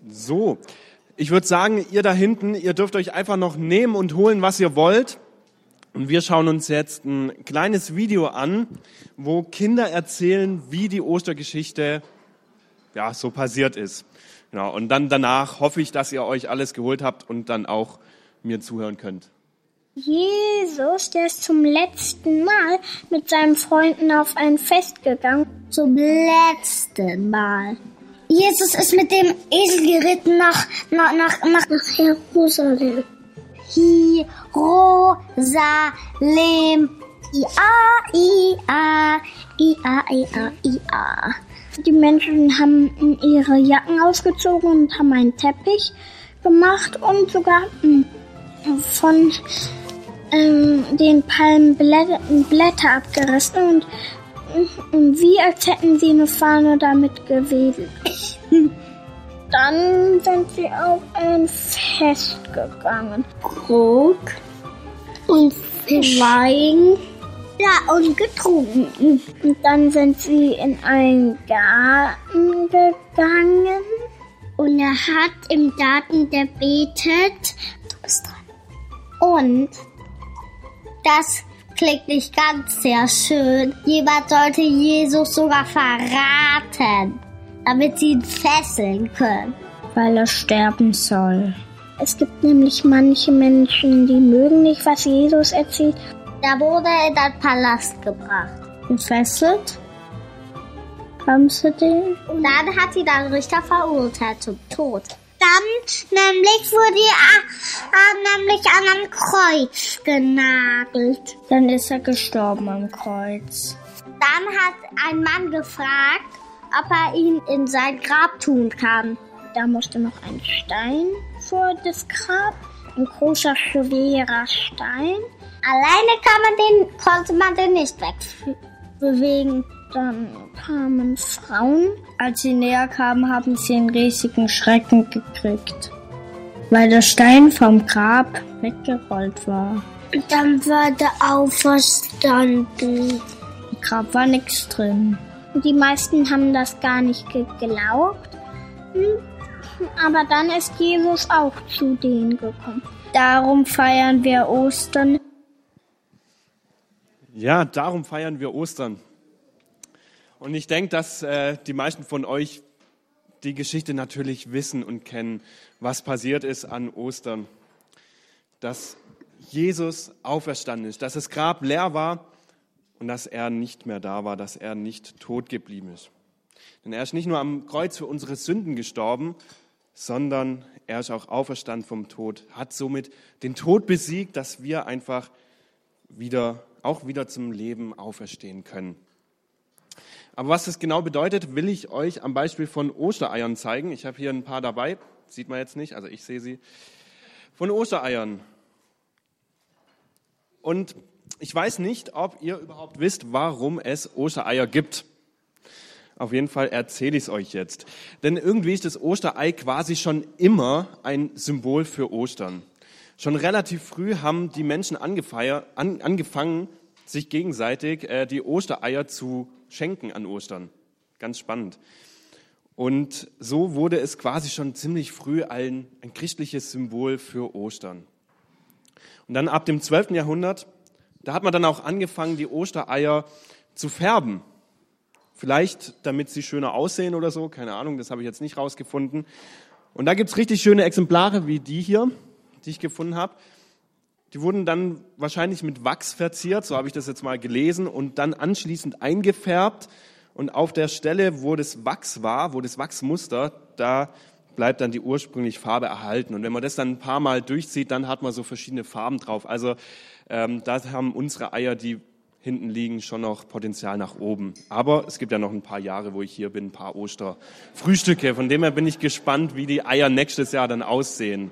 So, ich würde sagen, ihr da hinten, ihr dürft euch einfach noch nehmen und holen, was ihr wollt. Und wir schauen uns jetzt ein kleines Video an, wo Kinder erzählen, wie die Ostergeschichte so passiert ist. Genau, und dann danach hoffe ich, dass ihr euch alles geholt habt und dann auch mir zuhören könnt. Jesus, der ist zum letzten Mal mit seinen Freunden auf ein Fest gegangen. Zum letzten Mal. Jesus ist mit dem Esel geritten nach Jerusalem. Jerusalem. I-A. Die Menschen haben ihre Jacken ausgezogen und haben einen Teppich gemacht und sogar von den Palmen Blätter abgerissen und wie als hätten sie eine Fahne damit gewedelt. Dann sind sie auf ein Fest gegangen. Krug und Wein. Ja, und getrunken. Und dann sind sie in einen Garten gegangen. Und er hat im Garten gebetet. Du bist dran. Und das klingt nicht ganz sehr schön. Jemand sollte Jesus sogar verraten, damit sie ihn fesseln können. Weil er sterben soll. Es gibt nämlich manche Menschen, die mögen nicht, was Jesus erzählt. Da wurde er in den Palast gebracht. Gefesselt? Haben sie den? Und dann hat sie den Richter verurteilt zum Tod. Dann nämlich wurde er an einem Kreuz genagelt. Dann ist er gestorben am Kreuz. Dann hat ein Mann gefragt, ob er ihn in sein Grab tun kann. Da musste noch ein Stein vor das Grab, ein großer, schwerer Stein. Alleine konnte man den nicht wegbewegen. Dann kamen Frauen. Als sie näher kamen, haben sie einen riesigen Schrecken gekriegt, weil der Stein vom Grab weggerollt war. Und dann war der auferstanden. Im Grab war nichts drin. Und die meisten haben das gar nicht geglaubt. Aber dann ist Jesus auch zu denen gekommen. Darum feiern wir Ostern. Ja, darum feiern wir Ostern. Und ich denke, dass die meisten von euch die Geschichte natürlich wissen und kennen, was passiert ist an Ostern. Dass Jesus auferstanden ist, dass das Grab leer war und dass er nicht mehr da war, dass er nicht tot geblieben ist. Denn er ist nicht nur am Kreuz für unsere Sünden gestorben, sondern er ist auch auferstanden vom Tod, hat somit den Tod besiegt, dass wir einfach wieder zum Leben auferstehen können. Aber was das genau bedeutet, will ich euch am Beispiel von Ostereiern zeigen. Ich habe hier ein paar dabei, sieht man jetzt nicht, also ich sehe sie. Von Ostereiern. Und ich weiß nicht, ob ihr überhaupt wisst, warum es Ostereier gibt. Auf jeden Fall erzähle ich es euch jetzt. Denn irgendwie ist das Osterei quasi schon immer ein Symbol für Ostern. Schon relativ früh haben die Menschen angefangen, sich gegenseitig die Ostereier zu schenken an Ostern. Ganz spannend. Und so wurde es quasi schon ziemlich früh ein christliches Symbol für Ostern. Und dann ab dem 12. Jahrhundert, da hat man dann auch angefangen, die Ostereier zu färben. Vielleicht, damit sie schöner aussehen oder so, keine Ahnung, das habe ich jetzt nicht rausgefunden. Und da gibt es richtig schöne Exemplare wie die hier, die ich gefunden habe. Die wurden dann wahrscheinlich mit Wachs verziert, so habe ich das jetzt mal gelesen, und dann anschließend eingefärbt. Und auf der Stelle, wo das Wachs war, wo das Wachsmuster, da bleibt dann die ursprüngliche Farbe erhalten. Und wenn man das dann ein paar Mal durchzieht, dann hat man so verschiedene Farben drauf. Also da haben unsere Eier, die hinten liegen, schon noch Potenzial nach oben. Aber es gibt ja noch ein paar Jahre, wo ich hier bin, ein paar Osterfrühstücke. Von dem her bin ich gespannt, wie die Eier nächstes Jahr dann aussehen.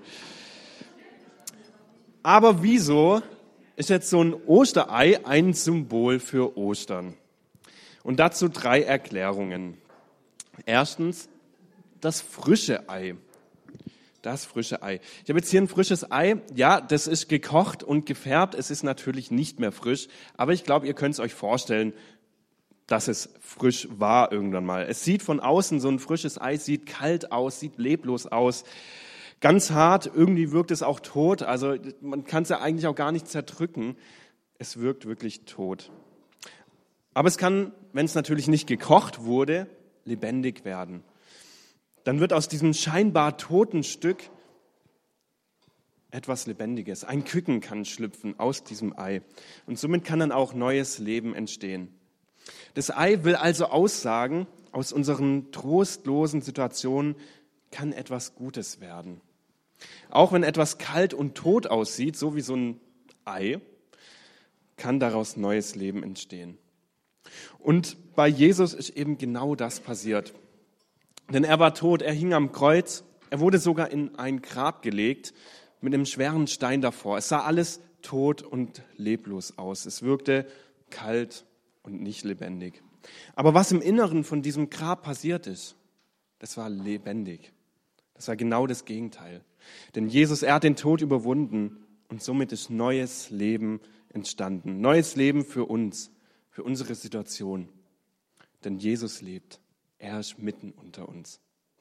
Aber wieso ist jetzt so ein Osterei ein Symbol für Ostern? Und dazu 3 Erklärungen. Erstens, das frische Ei. Das frische Ei. Ich habe jetzt hier ein frisches Ei. Ja, das ist gekocht und gefärbt. Es ist natürlich nicht mehr frisch. Aber ich glaube, ihr könnt es euch vorstellen, dass es frisch war irgendwann mal. Es sieht von außen, so ein frisches Ei sieht kalt aus, sieht leblos aus, ganz hart, irgendwie wirkt es auch tot, also man kann es ja eigentlich auch gar nicht zerdrücken. Es wirkt wirklich tot. Aber es kann, wenn es natürlich nicht gekocht wurde, lebendig werden. Dann wird aus diesem scheinbar toten Stück etwas Lebendiges. Ein Küken kann schlüpfen aus diesem Ei. Und somit kann dann auch neues Leben entstehen. Das Ei will also aussagen, aus unseren trostlosen Situationen kann etwas Gutes werden. Auch wenn etwas kalt und tot aussieht, so wie so ein Ei, kann daraus neues Leben entstehen. Und bei Jesus ist eben genau das passiert. Denn er war tot, er hing am Kreuz, er wurde sogar in ein Grab gelegt mit einem schweren Stein davor. Es sah alles tot und leblos aus. Es wirkte kalt und nicht lebendig. Aber was im Inneren von diesem Grab passiert ist, das war lebendig. Das war genau das Gegenteil. Denn Jesus, er hat den Tod überwunden und somit ist neues Leben entstanden. Neues Leben für uns, für unsere Situation. Denn Jesus lebt. Er ist mitten unter uns.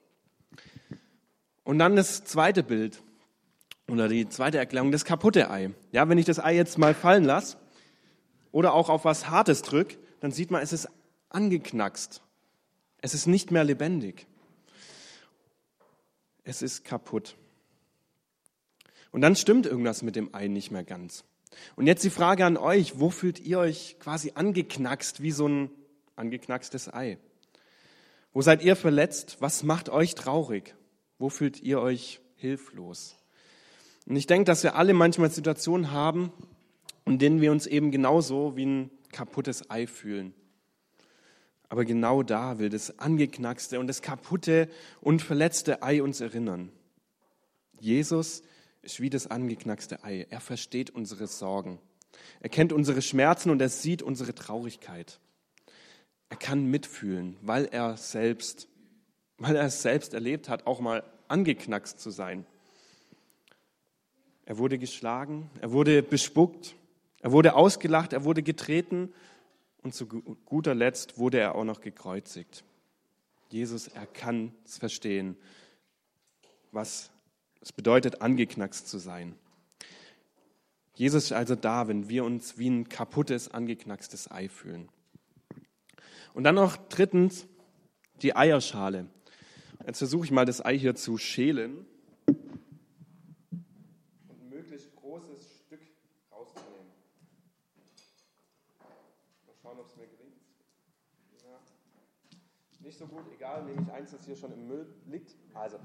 Und dann das zweite Bild oder die zweite Erklärung, das kaputte Ei. Ja, wenn ich das Ei jetzt mal fallen lasse oder auch auf was Hartes drücke, dann sieht man, es ist angeknackst. Es ist nicht mehr lebendig. Es ist kaputt. Und dann stimmt irgendwas mit dem Ei nicht mehr ganz. Und jetzt die Frage an euch, wo fühlt ihr euch quasi angeknackst wie so ein angeknackstes Ei? Wo seid ihr verletzt? Was macht euch traurig? Wo fühlt ihr euch hilflos? Und ich denke, dass wir alle manchmal Situationen haben, in denen wir uns eben genauso wie ein kaputtes Ei fühlen. Aber genau da will das angeknackste und das kaputte und verletzte Ei uns erinnern. Jesus ist wie das angeknackste Ei. Er versteht unsere Sorgen. Er kennt unsere Schmerzen und er sieht unsere Traurigkeit. Er kann mitfühlen, weil er es selbst erlebt hat, auch mal angeknackst zu sein. Er wurde geschlagen, er wurde bespuckt, er wurde ausgelacht, er wurde getreten und zu guter Letzt wurde er auch noch gekreuzigt. Jesus, er kann es verstehen, was es bedeutet, angeknackst zu sein. Jesus ist also da, wenn wir uns wie ein kaputtes, angeknackstes Ei fühlen. Und dann noch drittens die Eierschale. Jetzt versuche ich mal das Ei hier zu schälen und ein möglichst großes Stück rauszunehmen. Mal schauen, ob es mir gelingt. Ja. Nicht so gut, egal, nehme ich eins, das hier schon im Müll liegt. Also.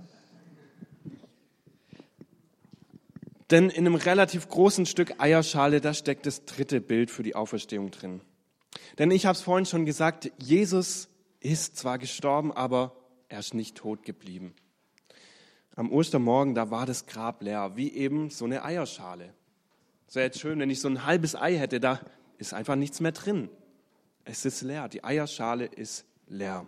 Denn in einem relativ großen Stück Eierschale, da steckt das dritte Bild für die Auferstehung drin. Denn ich habe es vorhin schon gesagt, Jesus ist zwar gestorben, aber er ist nicht tot geblieben. Am Ostermorgen, da war das Grab leer, wie eben so eine Eierschale. Es wäre jetzt schön, wenn ich so ein halbes Ei hätte, da ist einfach nichts mehr drin. Es ist leer, die Eierschale ist leer.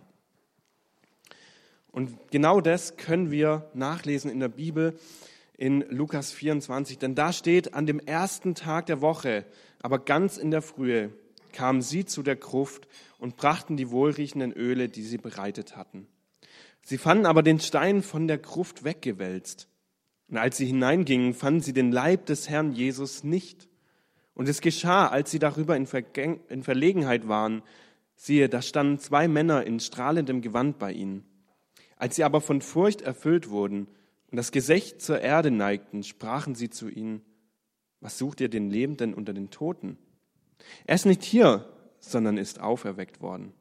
Und genau das können wir nachlesen in der Bibel in Lukas 24, denn da steht, an dem ersten Tag der Woche, aber ganz in der Frühe, kamen sie zu der Gruft und brachten die wohlriechenden Öle, die sie bereitet hatten. Sie fanden aber den Stein von der Gruft weggewälzt. Und als sie hineingingen, fanden sie den Leib des Herrn Jesus nicht. Und es geschah, als sie darüber in Verlegenheit waren, siehe, da standen 2 Männer in strahlendem Gewand bei ihnen. Als sie aber von Furcht erfüllt wurden und das Gesicht zur Erde neigten, sprachen sie zu ihnen, was sucht ihr den Lebenden unter den Toten? Er ist nicht hier, sondern ist auferweckt worden.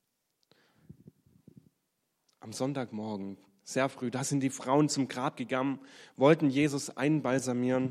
Am Sonntagmorgen, sehr früh, da sind die Frauen zum Grab gegangen, wollten Jesus einbalsamieren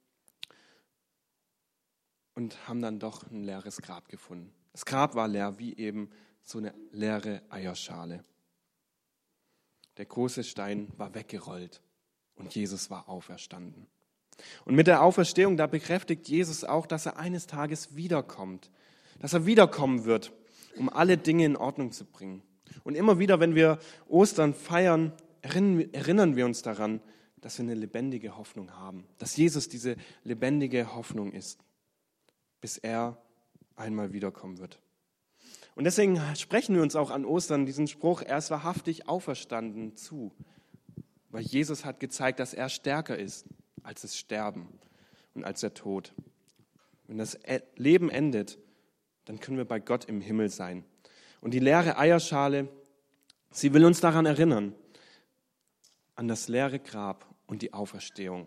und haben dann doch ein leeres Grab gefunden. Das Grab war leer, wie eben so eine leere Eierschale. Der große Stein war weggerollt und Jesus war auferstanden. Und mit der Auferstehung, da bekräftigt Jesus auch, dass er eines Tages wiederkommt, dass er wiederkommen wird, um alle Dinge in Ordnung zu bringen. Und immer wieder, wenn wir Ostern feiern, erinnern wir uns daran, dass wir eine lebendige Hoffnung haben, dass Jesus diese lebendige Hoffnung ist, bis er einmal wiederkommen wird. Und deswegen sprechen wir uns auch an Ostern diesen Spruch, er ist wahrhaftig auferstanden zu. Weil Jesus hat gezeigt, dass er stärker ist als das Sterben und als der Tod. Wenn das Leben endet, dann können wir bei Gott im Himmel sein. Und die leere Eierschale, sie will uns daran erinnern, an das leere Grab und die Auferstehung.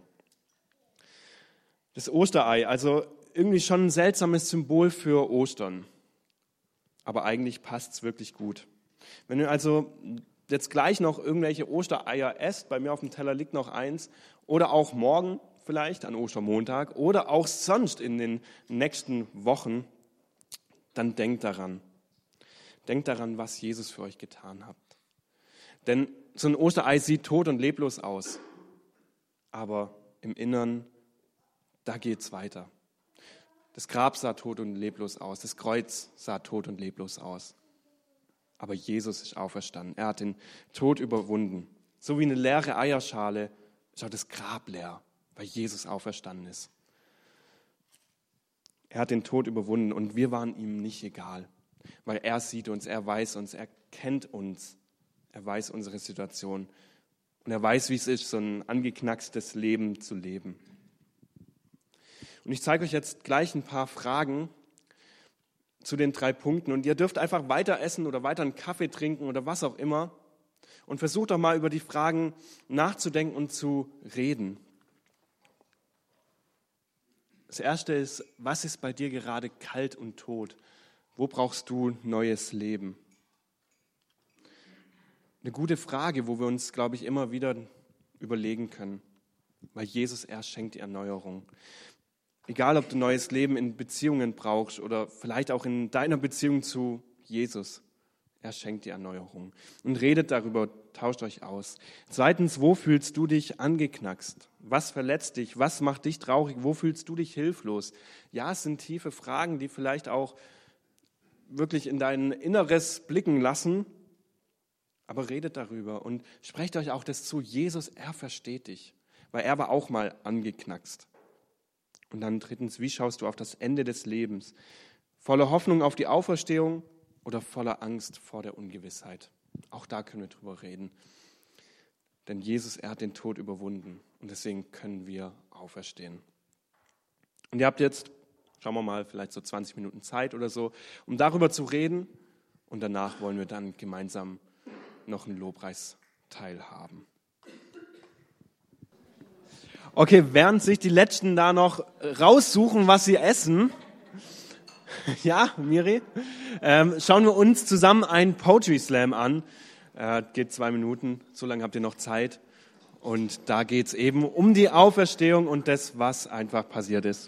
Das Osterei, also irgendwie schon ein seltsames Symbol für Ostern. Aber eigentlich passt es wirklich gut. Wenn du also jetzt gleich noch irgendwelche Ostereier esst, bei mir auf dem Teller liegt noch eins, oder auch morgen vielleicht an Ostermontag oder auch sonst in den nächsten Wochen, dann denkt daran. Denkt daran, was Jesus für euch getan hat. Denn so ein Osterei sieht tot und leblos aus. Aber im Innern, da geht's weiter. Das Grab sah tot und leblos aus. Das Kreuz sah tot und leblos aus. Aber Jesus ist auferstanden. Er hat den Tod überwunden. So wie eine leere Eierschale ist auch das Grab leer, weil Jesus auferstanden ist. Er hat den Tod überwunden und wir waren ihm nicht egal. Weil er sieht uns, er weiß uns, er kennt uns. Er weiß unsere Situation. Und er weiß, wie es ist, so ein angeknackstes Leben zu leben. Und ich zeige euch jetzt gleich ein paar Fragen zu den 3 Punkten. Und ihr dürft einfach weiter essen oder weiter einen Kaffee trinken oder was auch immer. Und versucht doch mal über die Fragen nachzudenken und zu reden. Das erste ist, was ist bei dir gerade kalt und tot? Wo brauchst du neues Leben? Eine gute Frage, wo wir uns, glaube ich, immer wieder überlegen können. Weil Jesus, er schenkt die Erneuerung. Egal, ob du neues Leben in Beziehungen brauchst oder vielleicht auch in deiner Beziehung zu Jesus. Er schenkt die Erneuerung. Und redet darüber, tauscht euch aus. 2, wo fühlst du dich angeknackst? Was verletzt dich? Was macht dich traurig? Wo fühlst du dich hilflos? Ja, es sind tiefe Fragen, die vielleicht auch wirklich in dein Inneres blicken lassen. Aber redet darüber und sprecht euch auch das zu. Jesus, er versteht dich, weil er war auch mal angeknackst. Und dann 3, wie schaust du auf das Ende des Lebens? Voller Hoffnung auf die Auferstehung oder voller Angst vor der Ungewissheit? Auch da können wir drüber reden. Denn Jesus, er hat den Tod überwunden und deswegen können wir auferstehen. Und ihr habt jetzt, schauen wir mal, vielleicht so 20 Minuten Zeit oder so, um darüber zu reden. Und danach wollen wir dann gemeinsam noch einen Lobpreisteil haben. Okay, während sich die Letzten da noch raussuchen, was sie essen, ja, Miri, schauen wir uns zusammen einen Poetry Slam an. Geht 2 Minuten, so lange habt ihr noch Zeit. Und da geht es eben um die Auferstehung und das, was einfach passiert ist.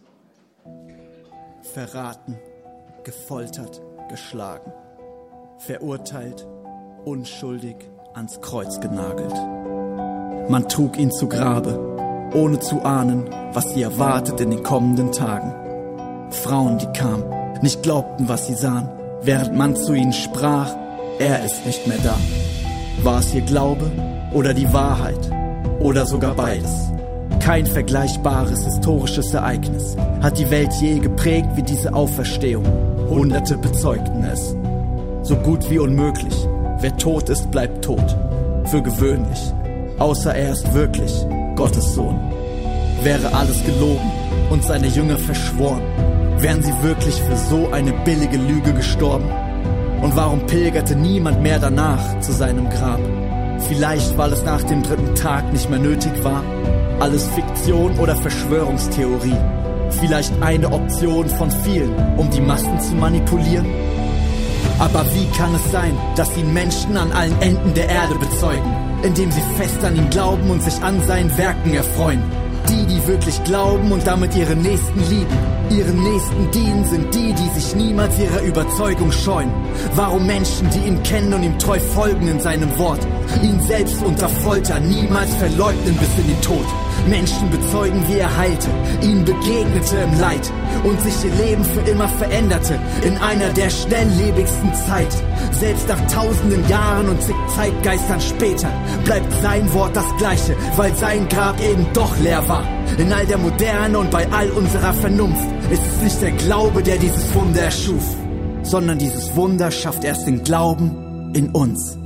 Verraten, gefoltert, geschlagen, verurteilt, unschuldig ans Kreuz genagelt. Man trug ihn zu Grabe, ohne zu ahnen, was sie erwartet in den kommenden Tagen. Frauen, die kamen, nicht glaubten, was sie sahen, während man zu ihnen sprach, er ist nicht mehr da. War es ihr Glaube oder die Wahrheit oder sogar beides? Kein vergleichbares historisches Ereignis hat die Welt je geprägt wie diese Auferstehung. Hunderte bezeugten es. So gut wie unmöglich. Wer tot ist, bleibt tot. Für gewöhnlich. Außer er ist wirklich Gottes Sohn. Wäre alles gelogen und seine Jünger verschworen, wären sie wirklich für so eine billige Lüge gestorben? Und warum pilgerte niemand mehr danach zu seinem Grab? Vielleicht, weil es nach dem 3. Tag nicht mehr nötig war? Alles Fiktion oder Verschwörungstheorie? Vielleicht eine Option von vielen, um die Massen zu manipulieren? Aber wie kann es sein, dass ihn Menschen an allen Enden der Erde bezeugen, indem sie fest an ihn glauben und sich an seinen Werken erfreuen? Die, die wirklich glauben und damit ihre Nächsten lieben, ihren Nächsten dienen, sind die, die sich niemals ihrer Überzeugung scheuen. Warum Menschen, die ihn kennen und ihm treu folgen in seinem Wort, ihn selbst unter Folter niemals verleugnen bis in den Tod? Menschen bezeugen, wie er heilte, ihnen begegnete im Leid und sich ihr Leben für immer veränderte in einer der schnelllebigsten Zeit. Selbst nach tausenden Jahren und zig Zeitgeistern später bleibt sein Wort das Gleiche, weil sein Grab eben doch leer war. In all der Moderne und bei all unserer Vernunft ist es nicht der Glaube, der dieses Wunder erschuf. sondern dieses Wunder schafft erst den Glauben in uns.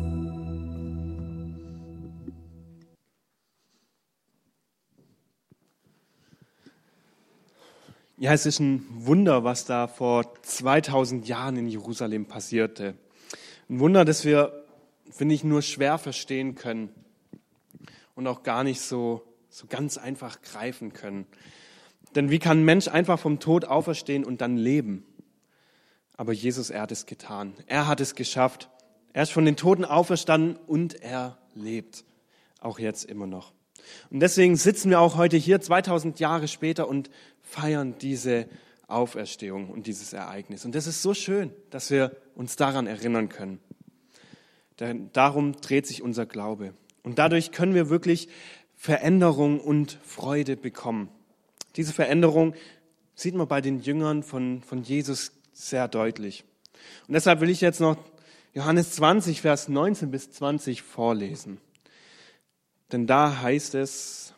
Ja, es ist ein Wunder, was da vor 2000 Jahren in Jerusalem passierte. Ein Wunder, das wir, finde ich, nur schwer verstehen können und auch gar nicht so ganz einfach greifen können. Denn wie kann ein Mensch einfach vom Tod auferstehen und dann leben? Aber Jesus, er hat es getan. Er hat es geschafft. Er ist von den Toten auferstanden und er lebt. Auch jetzt immer noch. Und deswegen sitzen wir auch heute hier 2000 Jahre später und feiern diese Auferstehung und dieses Ereignis. Und das ist so schön, dass wir uns daran erinnern können. Denn darum dreht sich unser Glaube. Und dadurch können wir wirklich Veränderung und Freude bekommen. Diese Veränderung sieht man bei den Jüngern von Jesus sehr deutlich. Und deshalb will ich jetzt noch Johannes 20, Vers 19 bis 20 vorlesen. Denn da heißt es: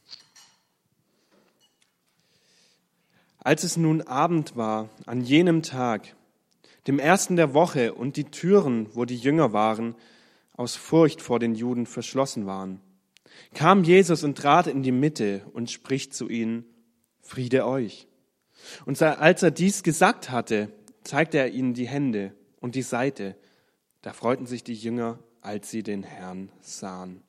Als es nun Abend war, an jenem Tag, dem ersten der Woche, und die Türen, wo die Jünger waren, aus Furcht vor den Juden verschlossen waren, kam Jesus und trat in die Mitte und spricht zu ihnen: Friede euch. Und als er dies gesagt hatte, zeigte er ihnen die Hände und die Seite. Da freuten sich die Jünger, als sie den Herrn sahen.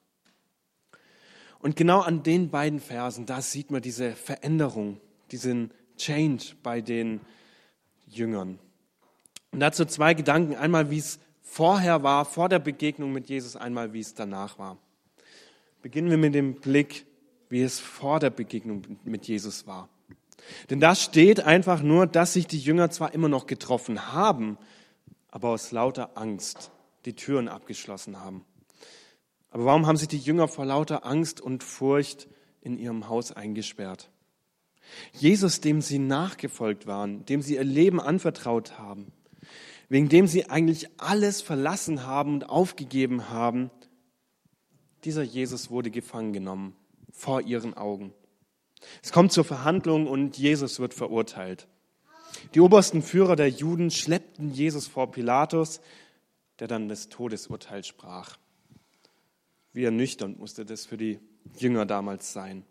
Und genau an den beiden Versen, da sieht man diese Veränderung, diesen Change bei den Jüngern. Und dazu zwei Gedanken. Einmal, wie es vorher war, vor der Begegnung mit Jesus, einmal, wie es danach war. Beginnen wir mit dem Blick, wie es vor der Begegnung mit Jesus war. Denn da steht einfach nur, dass sich die Jünger zwar immer noch getroffen haben, aber aus lauter Angst die Türen abgeschlossen haben. Aber warum haben sich die Jünger vor lauter Angst und Furcht in ihrem Haus eingesperrt? Jesus, dem sie nachgefolgt waren, dem sie ihr Leben anvertraut haben, wegen dem sie eigentlich alles verlassen haben und aufgegeben haben, dieser Jesus wurde gefangen genommen, vor ihren Augen. Es kommt zur Verhandlung und Jesus wird verurteilt. Die obersten Führer der Juden schleppten Jesus vor Pilatus, der dann das Todesurteil sprach. Wie ernüchternd musste das für die Jünger damals sein.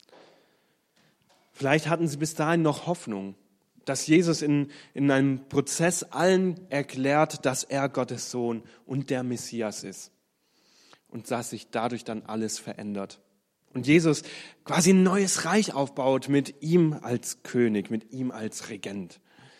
Vielleicht hatten sie bis dahin noch Hoffnung, dass Jesus in einem Prozess allen erklärt, dass er Gottes Sohn und der Messias ist. Und dass sich dadurch dann alles verändert. Und Jesus quasi ein neues Reich aufbaut mit ihm als König, mit ihm als Regent.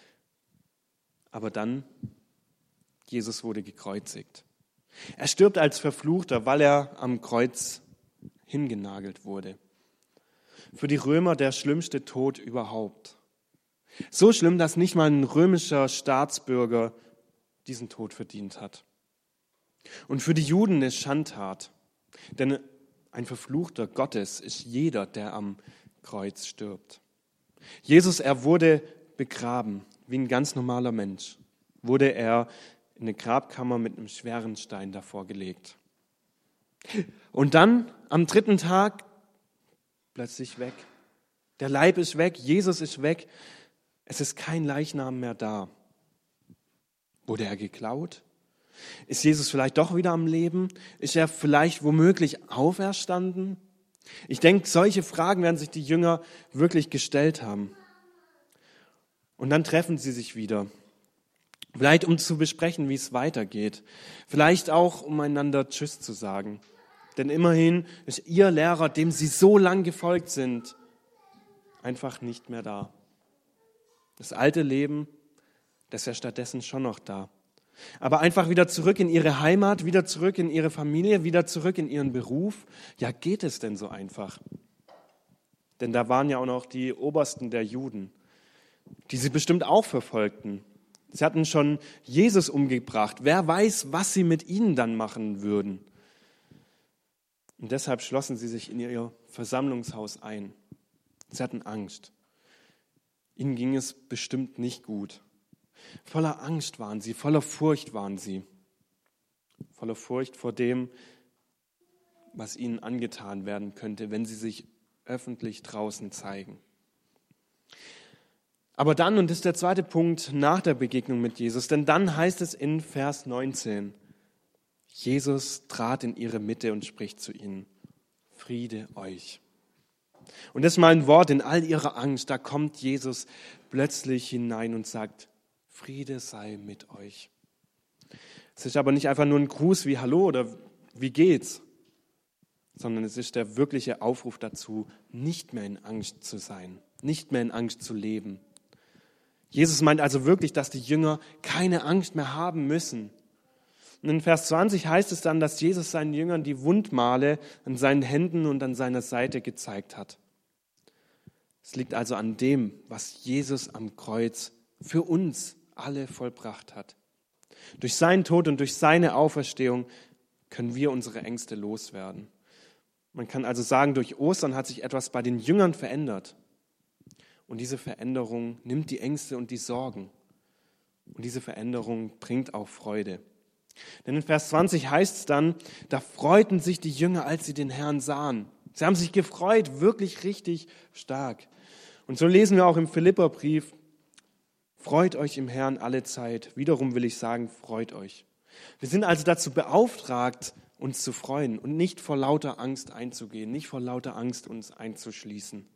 Aber dann, Jesus wurde gekreuzigt. Er stirbt als Verfluchter, weil er am Kreuz hingenagelt wurde. Für die Römer der schlimmste Tod überhaupt. So schlimm, dass nicht mal ein römischer Staatsbürger diesen Tod verdient hat. Und für die Juden eine Schandtat. Denn ein Verfluchter Gottes ist jeder, der am Kreuz stirbt. Jesus, er wurde begraben, wie ein ganz normaler Mensch. Wurde er in eine Grabkammer mit einem schweren Stein davor gelegt. Und dann, am 3. Tag, plötzlich weg. Der Leib ist weg, Jesus ist weg. Es ist kein Leichnam mehr da. Wurde er geklaut? Ist Jesus vielleicht doch wieder am Leben? Ist er vielleicht womöglich auferstanden? Ich denke, solche Fragen werden sich die Jünger wirklich gestellt haben. Und dann treffen sie sich wieder. Vielleicht um zu besprechen, wie es weitergeht. Vielleicht auch, um einander Tschüss zu sagen. Denn immerhin ist ihr Lehrer, dem sie so lang gefolgt sind, einfach nicht mehr da. Das alte Leben, das ist ja stattdessen schon noch da. Aber einfach wieder zurück in ihre Heimat, wieder zurück in ihre Familie, wieder zurück in ihren Beruf. Ja, geht es denn so einfach? Denn da waren ja auch noch die Obersten der Juden, die sie bestimmt auch verfolgten. Sie hatten schon Jesus umgebracht. Wer weiß, was sie mit ihnen dann machen würden. Und deshalb schlossen sie sich in ihr Versammlungshaus ein. Sie hatten Angst. Ihnen ging es bestimmt nicht gut. Voller Angst waren sie, voller Furcht waren sie. Voller Furcht vor dem, was ihnen angetan werden könnte, wenn sie sich öffentlich draußen zeigen. Aber dann, und das ist der zweite Punkt nach der Begegnung mit Jesus, denn dann heißt es in Vers 19, Jesus trat in ihre Mitte und spricht zu ihnen, Friede euch. Und das ist mal ein Wort in all ihrer Angst, da kommt Jesus plötzlich hinein und sagt, Friede sei mit euch. Es ist aber nicht einfach nur ein Gruß wie Hallo oder wie geht's, sondern es ist der wirkliche Aufruf dazu, nicht mehr in Angst zu sein, nicht mehr in Angst zu leben. Jesus meint also wirklich, dass die Jünger keine Angst mehr haben müssen. Und in Vers 20 heißt es dann, dass Jesus seinen Jüngern die Wundmale an seinen Händen und an seiner Seite gezeigt hat. Es liegt also an dem, was Jesus am Kreuz für uns alle vollbracht hat. Durch seinen Tod und durch seine Auferstehung können wir unsere Ängste loswerden. Man kann also sagen, durch Ostern hat sich etwas bei den Jüngern verändert. Und diese Veränderung nimmt die Ängste und die Sorgen. Und diese Veränderung bringt auch Freude. Denn in Vers 20 heißt es dann, da freuten sich die Jünger, als sie den Herrn sahen. Sie haben sich gefreut, wirklich richtig stark. Und so lesen wir auch im Philipperbrief, freut euch im Herrn alle Zeit. Wiederum will ich sagen, freut euch. Wir sind also dazu beauftragt, uns zu freuen und nicht vor lauter Angst einzugehen, nicht vor lauter Angst uns einzuschließen.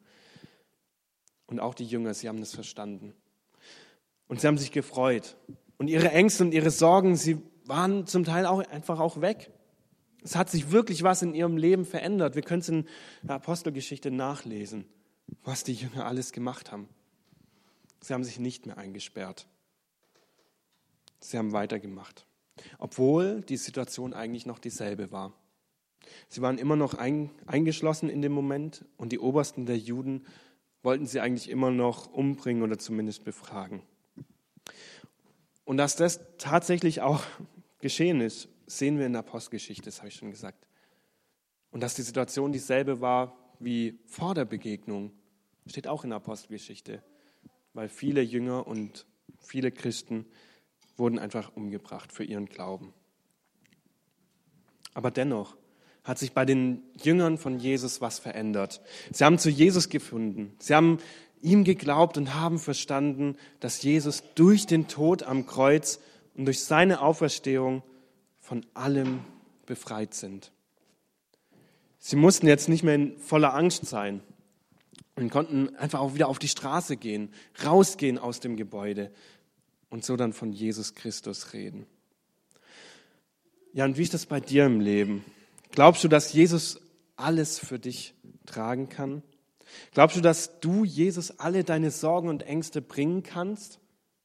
Und auch die Jünger, sie haben das verstanden. Und sie haben sich gefreut. Und ihre Ängste und ihre Sorgen, sie waren zum Teil auch einfach auch weg. Es hat sich wirklich was in ihrem Leben verändert. Wir können es in der Apostelgeschichte nachlesen, was die Jünger alles gemacht haben. Sie haben sich nicht mehr eingesperrt. Sie haben weitergemacht, obwohl die Situation eigentlich noch dieselbe war. Sie waren immer noch eingeschlossen in dem Moment und die Obersten der Juden wollten sie eigentlich immer noch umbringen oder zumindest befragen. Und dass das tatsächlich auch geschehen ist, sehen wir in der Apostelgeschichte, das habe ich schon gesagt. Und dass die Situation dieselbe war wie vor der Begegnung, steht auch in der Apostelgeschichte, weil viele Jünger und viele Christen wurden einfach umgebracht für ihren Glauben. Aber dennoch hat sich bei den Jüngern von Jesus was verändert. Sie haben zu Jesus gefunden. Sie haben ihm geglaubt und haben verstanden, dass Jesus durch den Tod am Kreuz und durch seine Auferstehung von allem befreit sind. Sie mussten jetzt nicht mehr in voller Angst sein und konnten einfach auch wieder auf die Straße gehen, rausgehen aus dem Gebäude und so dann von Jesus Christus reden. Ja, und wie ist das bei dir im Leben? Glaubst du, dass Jesus alles für dich tragen kann? Glaubst du, dass du Jesus alle deine Sorgen und Ängste bringen kannst?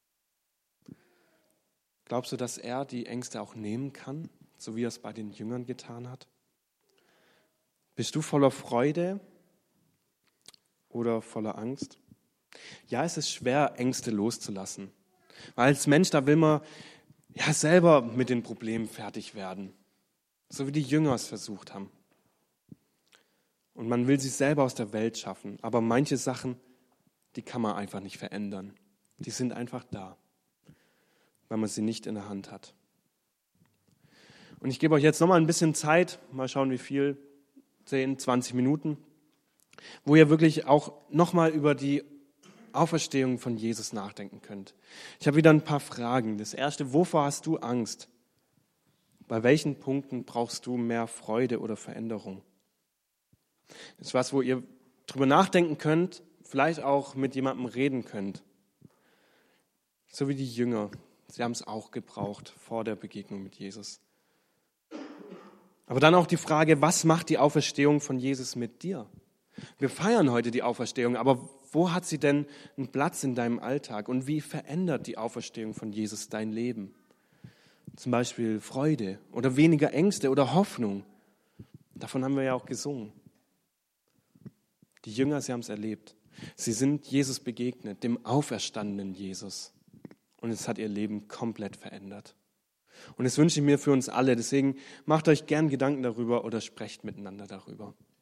Glaubst du, dass er die Ängste auch nehmen kann, so wie er es bei den Jüngern getan hat? Bist du voller Freude oder voller Angst? Ja, es ist schwer, Ängste loszulassen. Weil als Mensch, da will man ja selber mit den Problemen fertig werden. So wie die Jünger es versucht haben. Und man will sich selber aus der Welt schaffen. Aber manche Sachen, die kann man einfach nicht verändern. Die sind einfach da, weil man sie nicht in der Hand hat. Und ich gebe euch jetzt nochmal ein bisschen Zeit, mal schauen wie viel, 10, 20 Minuten, wo ihr wirklich auch nochmal über die Auferstehung von Jesus nachdenken könnt. Ich habe wieder ein paar Fragen. Das erste, wovor hast du Angst? Bei welchen Punkten brauchst du mehr Freude oder Veränderung? Das ist was, wo ihr drüber nachdenken könnt, vielleicht auch mit jemandem reden könnt. So wie die Jünger. Sie haben es auch gebraucht vor der Begegnung mit Jesus. Aber dann auch die Frage, was macht die Auferstehung von Jesus mit dir? Wir feiern heute die Auferstehung, aber wo hat sie denn einen Platz in deinem Alltag? Und wie verändert die Auferstehung von Jesus dein Leben? Zum Beispiel Freude oder weniger Ängste oder Hoffnung. Davon haben wir ja auch gesungen. Die Jünger, sie haben es erlebt. Sie sind Jesus begegnet, dem auferstandenen Jesus. Und es hat ihr Leben komplett verändert. Und das wünsche ich mir für uns alle. Deswegen macht euch gern Gedanken darüber oder sprecht miteinander darüber.